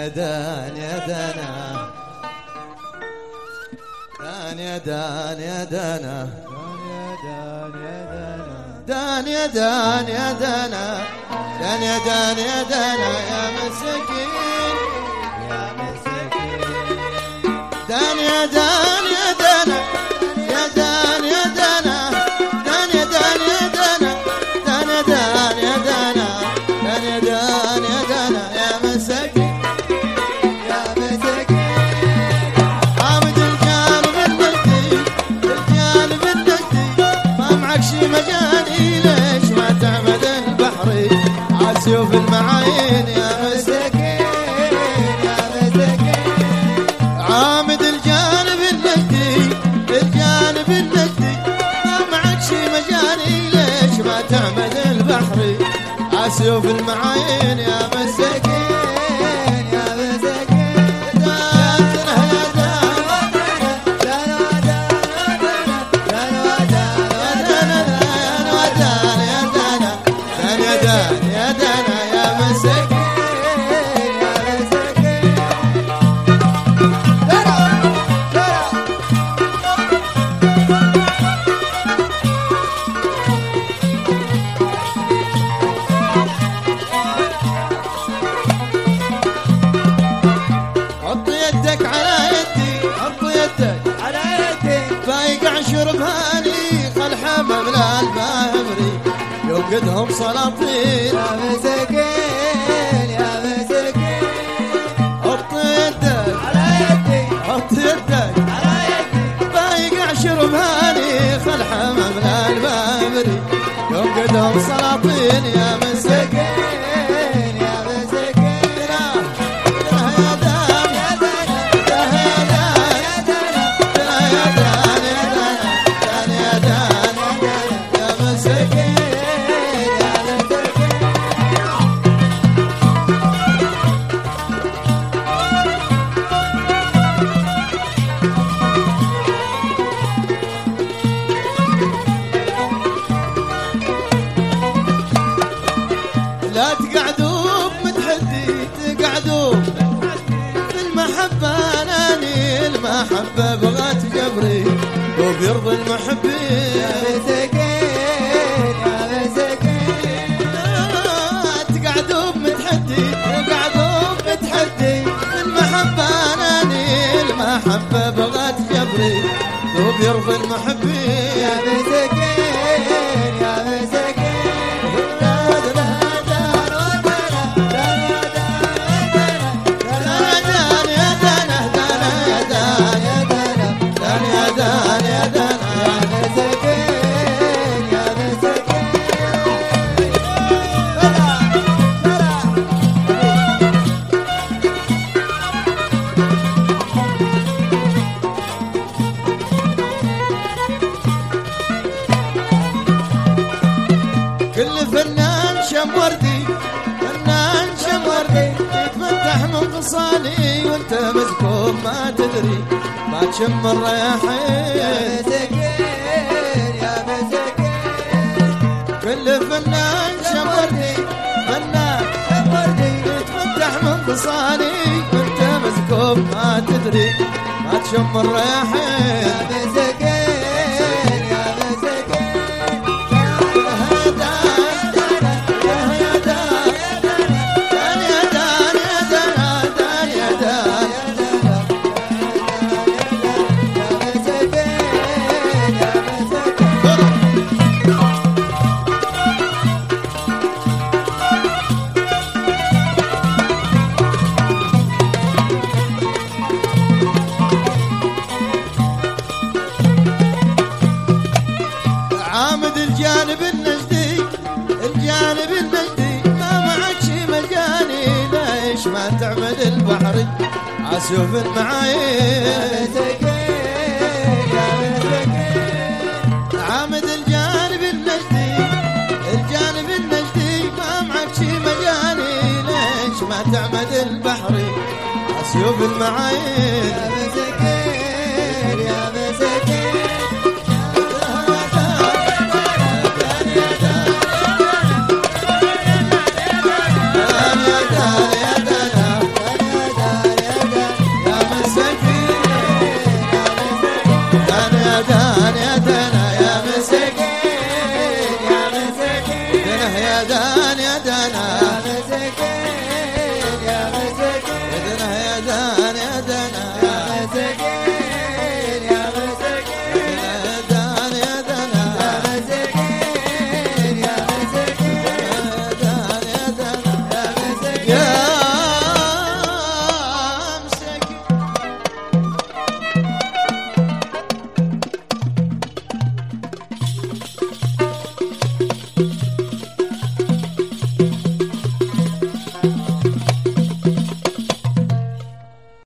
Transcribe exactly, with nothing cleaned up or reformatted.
دان دان يا دانا دان يا دان يا دانا دان يا دان يا دانا دان يا دان يا دانا يا مسكين يا مسكين دان يا دان يا دانا يا دان يا دانا دان يا دان يا دانا دان يا دان يا دانا دان يا دان يا دانا يا مسكين يا مسكين حامد الجانب النجدي الجانب النجدي ما معك شي مجاني ليش ما تعمد البحري عالسيوف المعاين يا مسكين يا مسكين عامد الجانب النجدي الجانب النجدي ما معك شي مجاني ليش ما تعمد البحري عالسيوف المعاين يا مسكين يا مسكين يا دانا يا مسكين يا مسكين حط يدك على يدي حط يدك على يدي بايقع شرب هاني خل حمام الباهمري يوقدهم سلاطين يا مسكين يا مسكين حط يدك على يدي حط يدك على يدي بايقع شرب هاني خل حمام الباهمري يوقدهم سلاطين يا مسكين يا مسكين يا دان يا دان يا دان يا دان يا دان يا دان يا مسكين لا تقعدوا بمتحدي تقعدوا في المحبة ناني المحبة بغت جبري وبيرضي المحبين يا مسكين يا مسكين لا تقعدوا بمتحدي تقعدوا بمتحدي في المحبة ناني المحبة بغت جبري وبيرضي المحبين يا مسكين يا مسكين كل فنان شموردي فنان شموردي يتفتح من قصالي وانت مزكوم ما تدري ما تشم الرياحين يا مسكين يا مسكين كل فنان شموردي فنان شموردي يتفتح من قصالي وانت مزكوم ما تدري ما تشم الرياحين يا مسكين يا مسكين الجانب النجدي الجانب النجدي ما معك شي مجاني ليش ما تعمد البحري عسيوف المعاين يا مسكين يا مسكين عامد الجانب النجدي الجانب النجدي ما معك شي مجاني ليش ما تعمد البحري عسيوف المعاين يا مسكين يا مسكين يا دان يا دنا